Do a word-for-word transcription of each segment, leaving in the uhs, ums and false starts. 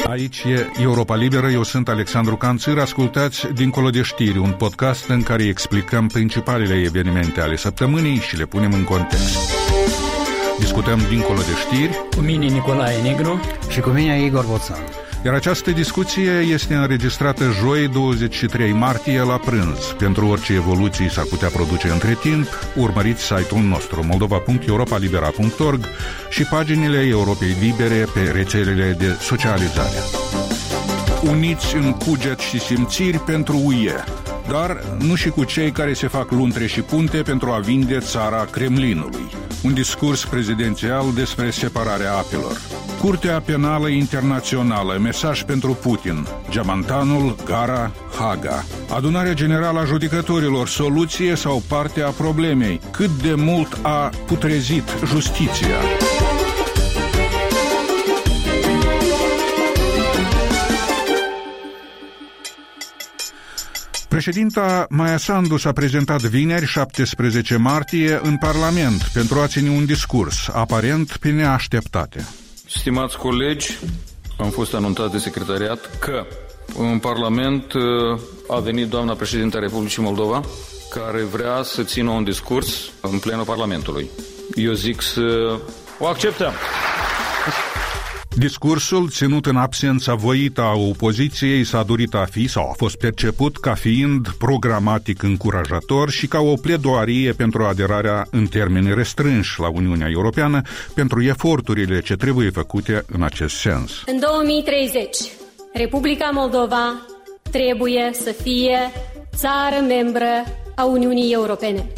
Aici e Europa Liberă, eu sunt Alexandru Canțir. Ascultați Dincolo de știri, un podcast în care explicăm principalele evenimente ale săptămânii și le punem în context. Discutăm Dincolo de știri cu mine Nicolae Negru și cu mine Igor Boțan. Iar această discuție este înregistrată joi douăzeci și trei martie la prânz. Pentru orice evoluții s-ar putea produce între timp, urmăriți site-ul nostru moldova punct europa libera punct org și paginile Europei Libere pe rețelele de socializare. Uniți în cuget și simțiri pentru U E, dar nu și cu cei care se fac luntre și punte pentru a vinde țara Kremlinului. Un discurs prezidențial despre separarea apelor. Curtea Penală Internațională, mesaj pentru Putin, Geamantanul, Gara, Haga. Adunarea Generală a Judecătorilor, soluție sau parte a problemei. Cât de mult a putrezit justiția? Președinta Maia Sandu s-a prezentat vineri, șaptesprezece martie, în Parlament pentru a ține un discurs, aparent pe neașteptate. Stimați colegi, am fost anunțat de secretariat că în Parlament a venit doamna președintă a Republicii Moldova, care vrea să țină un discurs în plenul Parlamentului. Eu zic să o acceptăm. Discursul, ținut în absența voită a opoziției, s-a dorit a fi sau a fost perceput ca fiind programatic încurajator și ca o pledoarie pentru aderarea în termeni restrânși la Uniunea Europeană, pentru eforturile ce trebuie făcute în acest sens. În două mii treizeci, Republica Moldova trebuie să fie țară membră a Uniunii Europene.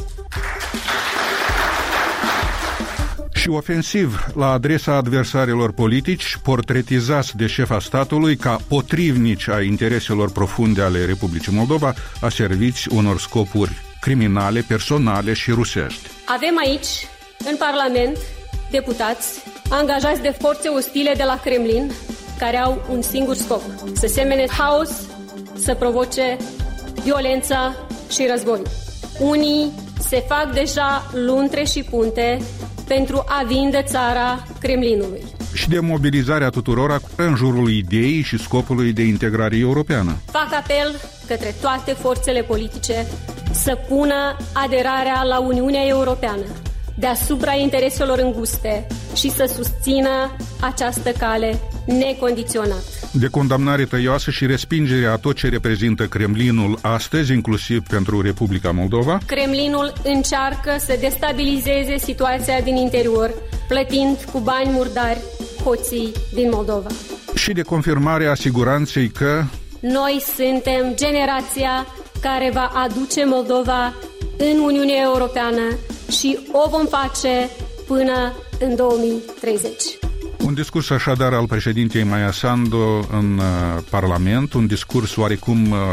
Și ofensiv la adresa adversarilor politici, portretizați de șefa statului ca potrivnici a intereselor profunde ale Republicii Moldova, a serviți unor scopuri criminale, personale și rusești. Avem aici, în Parlament, deputați angajați de forțe ostile de la Kremlin, care au un singur scop: să semene haos, să provoce violența și război. Unii se fac deja luntre și punte pentru a vinde țara Kremlinului. Și de mobilizarea tuturora în jurul ideii și scopului de integrare europeană. Fac apel către toate forțele politice să pună aderarea la Uniunea Europeană deasupra intereselor înguste și să susțină această cale necondiționat. De condamnare tăioasă și respingere a tot ce reprezintă Kremlinul astăzi, inclusiv pentru Republica Moldova. Kremlinul încearcă să destabilizeze situația din interior, plătind cu bani murdari hoții din Moldova. Și de confirmarea siguranței că noi suntem generația care va aduce Moldova în Uniunea Europeană și o vom face până în două mii treizeci. Un discurs așadar al președintei Maia Sandu în uh, Parlament, un discurs oarecum uh,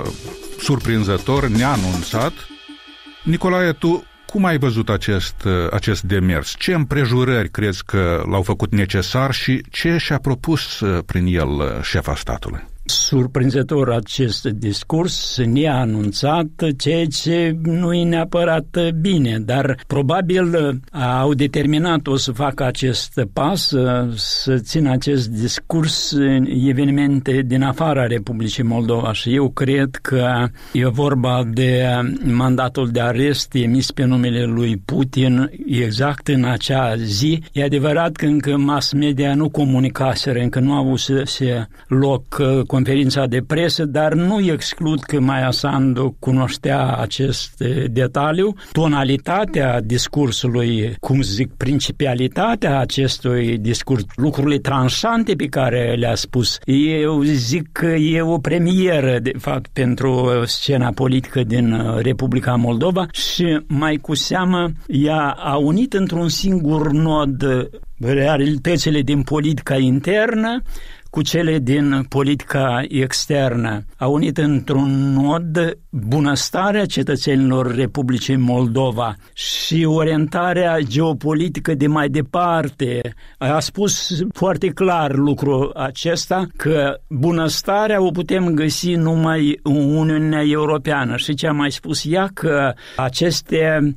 surprinzător, neanunțat. Nicolae, tu cum ai văzut acest, uh, acest demers? Ce împrejurări crezi că l-au făcut necesar și ce și-a propus uh, prin el uh, șefa statului? Surprinzător acest discurs, neanunțat, ceea ce nu e neapărat bine, dar probabil au determinat-o să facă acest pas, să țină acest discurs în evenimente din afara Republicii Moldova și eu cred că e vorba de mandatul de arest emis pe numele lui Putin exact în acea zi. E adevărat că încă mass media nu comunicaseră, încă nu au avut loc conferința de presă, dar nu exclud că Maia Sandu cunoștea acest detaliu. Tonalitatea discursului, cum zic, principialitatea acestui discurs, lucrurile tranșante pe care le-a spus, eu zic că e o premieră, de fapt, pentru scena politică din Republica Moldova și mai cu seamă ea a unit într-un singur nod realitățile din politica internă cu cele din politica externă. A unit într-un nod bunăstarea cetățenilor Republicii Moldova și orientarea geopolitică de mai departe. A spus foarte clar lucrul acesta, că bunăstarea o putem găsi numai în Uniunea Europeană. Și ce a mai spus ea, că aceste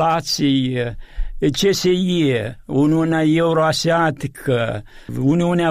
oscilații C S I, Uniunea Euroasiatică, Uniunea